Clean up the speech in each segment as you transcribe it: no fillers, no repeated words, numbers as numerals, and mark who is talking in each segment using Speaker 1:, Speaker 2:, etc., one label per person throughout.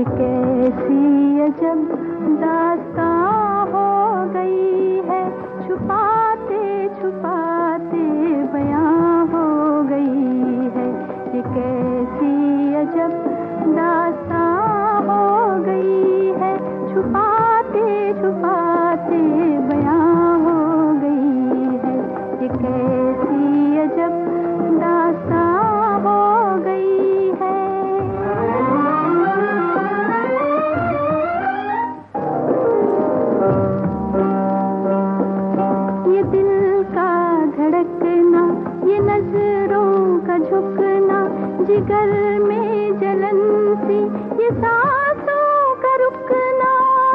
Speaker 1: ये कैसी अजब दास्तां हो गई है, छुपाते छुपाते बयां हो गई है। ये कैसी अजब दास्तां हो गई है, छुपाते छुपाते बयां हो गई है। ये कैसी अजब दास्तां हो गई है। ये दिल का धड़कना, ये नजरों का झुकना, जिगर में जलन सी, ये सांसों का रुकना,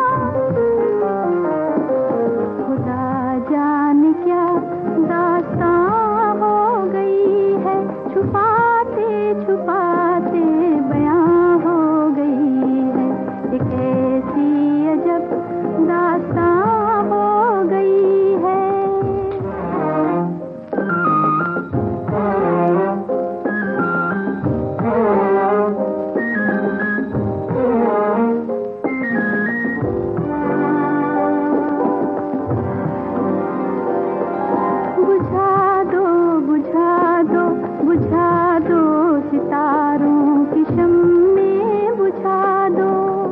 Speaker 1: खुदा जाने क्या दास्तां हो गई है, छुपाते छुपाते बयां हो गई है। ये कैसी अजब दास्तां हो गई है। बुझा दो बुझा दो बुझा दो सितारों की शम्में बुझा दो।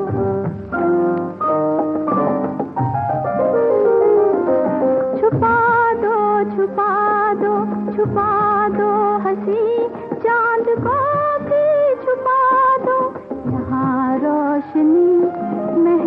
Speaker 1: छुपा दो छुपा दो छुपा दो हंसी चांद को भी छुपा दो। यहाँ रोशनी